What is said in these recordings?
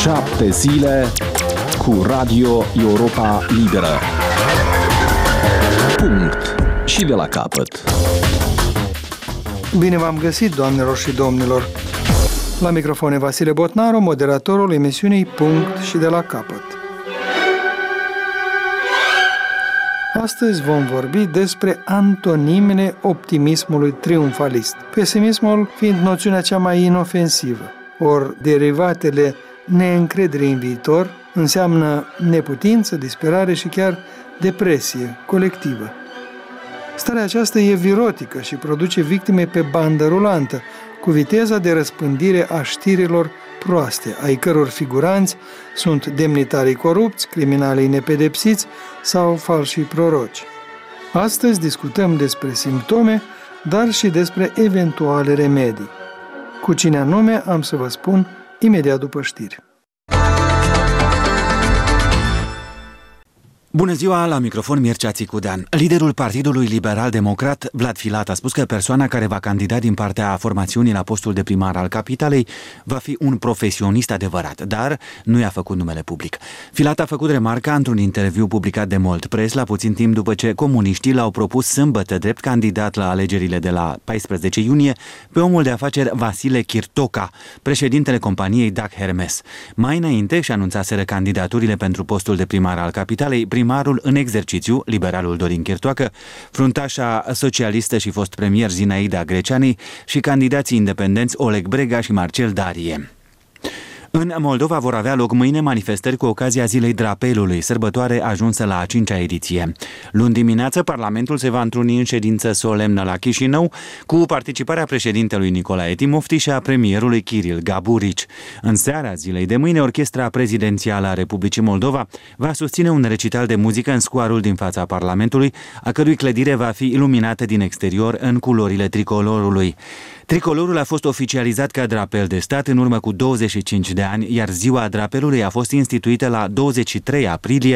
7 zile cu Radio Europa Liberă. Punct. Și de la capăt. Bine v-am găsit, doamnelor și domnilor! La microfon e Vasile Botnaru, moderatorul emisiunii Punct și de la capăt. Astăzi vom vorbi despre antonimele optimismului triumfalist, pesimismul fiind noțiunea cea mai inofensivă, ori derivatele neîncrederii în viitor înseamnă neputință, disperare și chiar depresie colectivă. Starea aceasta e virotică și produce victime pe bandă rulantă, cu viteza de răspândire a știrilor proaste, ai căror figuranți sunt demnitarii corupți, criminalii nepedepsiți sau falșii proroci. Astăzi discutăm despre simptome, dar și despre eventuale remedii. Cu cine anume am să vă spun imediat după știri. Bună ziua, la microfon Mircea Țicudean. Liderul Partidului Liberal-Democrat, Vlad Filat, a spus că persoana care va candida din partea formațiunii la postul de primar al capitalei va fi un profesionist adevărat, dar nu i-a făcut numele public. Filat a făcut remarca într-un interviu publicat de Molt Press la puțin timp după ce comuniștii l-au propus sâmbătă drept candidat la alegerile de la 14 iunie pe omul de afaceri Vasile Chirtoca, președintele companiei Dac Hermes. Mai înainte și anunțaseră candidaturile pentru postul de primar al capitalei primarul în exercițiu, liberalul Dorin Chirtoacă, fruntașa socialistă și fost premier Zinaida Greceani și candidații independenți Oleg Brega și Marcel Darie. În Moldova vor avea loc mâine manifestări cu ocazia Zilei Drapelului, sărbătoare ajunsă la a 5-a ediție. Luni dimineață, Parlamentul se va întruni în ședință solemnă la Chișinău, cu participarea președintelui Nicolae Timofti și a premierului Kiril Gaburici. În seara zilei de mâine, Orchestra Prezidențială a Republicii Moldova va susține un recital de muzică în scoarul din fața Parlamentului, a cărui clădire va fi iluminată din exterior în culorile tricolorului. Tricolorul a fost oficializat ca drapel de stat în urmă cu 25 de ani, iar ziua drapelului a fost instituită la 23 aprilie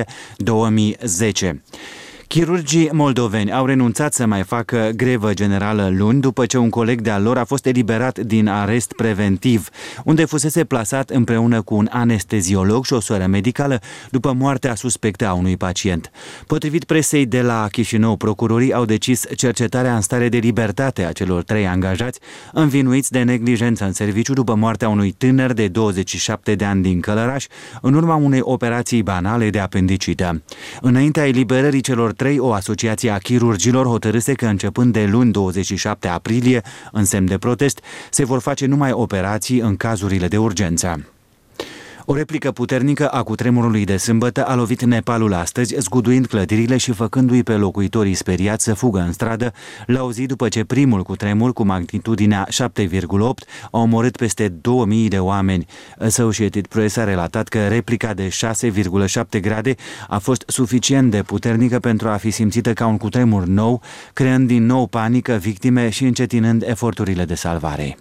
2010. Chirurgii moldoveni au renunțat să mai facă grevă generală luni după ce un coleg de-al lor a fost eliberat din arest preventiv, unde fusese plasat împreună cu un anesteziolog și o soră medicală după moartea suspectă a unui pacient. Potrivit presei de la Chișinău, procurorii au decis cercetarea în stare de libertate a celor 3 angajați învinuiți de neglijență în serviciu după moartea unui tânăr de 27 de ani din Călăraș în urma unei operații banale de apendicită. Înaintea eliberării celor 3, o asociație a chirurgilor hotărâse că începând de luni 27 aprilie, în semn de protest, se vor face numai operații în cazurile de urgență. O replică puternică a cutremurului de sâmbătă a lovit Nepalul astăzi, zguduind clădirile și făcându-i pe locuitorii speriați să fugă în stradă, la o zi după ce primul cutremur cu magnitudinea 7,8 a omorât peste 2000 de oameni. Associated Press a relatat că replica de 6,7 grade a fost suficient de puternică pentru a fi simțită ca un cutremur nou, creând din nou panică, victime și încetinând eforturile de salvare.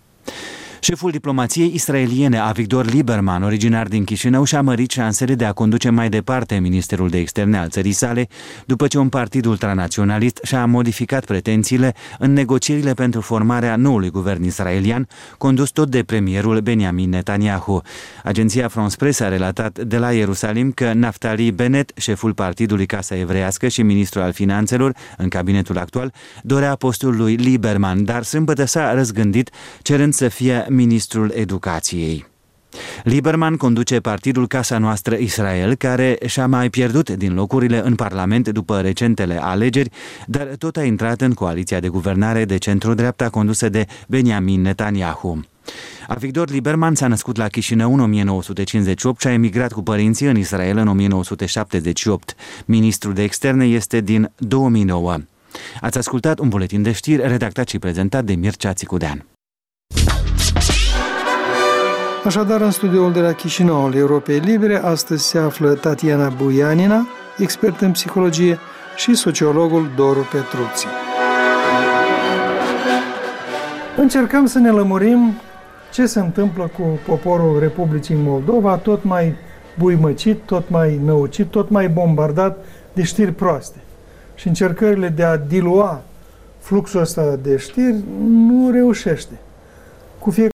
Șeful diplomației israeliene, Avigdor Lieberman, originar din Chișinău, și-a mărit șansele de a conduce mai departe Ministerul de Externe al țării sale, după ce un partid ultranaționalist și-a modificat pretențiile în negocierile pentru formarea noului guvern israelian, condus tot de premierul Benjamin Netanyahu. Agenția France Press a relatat de la Ierusalim că Naftali Bennett, șeful partidului Casa Evreiască și ministrul al finanțelor în cabinetul actual, dorea postul lui Lieberman, dar sâmbătă s-a răzgândit, cerând să fie ministrul educației. Lieberman conduce partidul Casa Noastră Israel, care și-a mai pierdut din locurile în Parlament după recentele alegeri, dar tot a intrat în coaliția de guvernare de centru-dreapta condusă de Benjamin Netanyahu. Avigdor Lieberman s-a născut la Chișinău în 1958 și a emigrat cu părinții în Israel în 1978. Ministrul de Externe este din 2009. Ați ascultat un buletin de știri redactat și prezentat de Mircea Țicudean. Așadar, în studioul de la Chișinău al Europei Libere, astăzi se află Tatiana Buianina, expert în psihologie, și sociologul Doru Petruții. Încercăm să ne lămurim ce se întâmplă cu poporul Republicii Moldova, tot mai buimăcit, tot mai năucit, tot mai bombardat de știri proaste. Și încercările de a dilua fluxul ăsta de știri nu reușește. Cu fiecare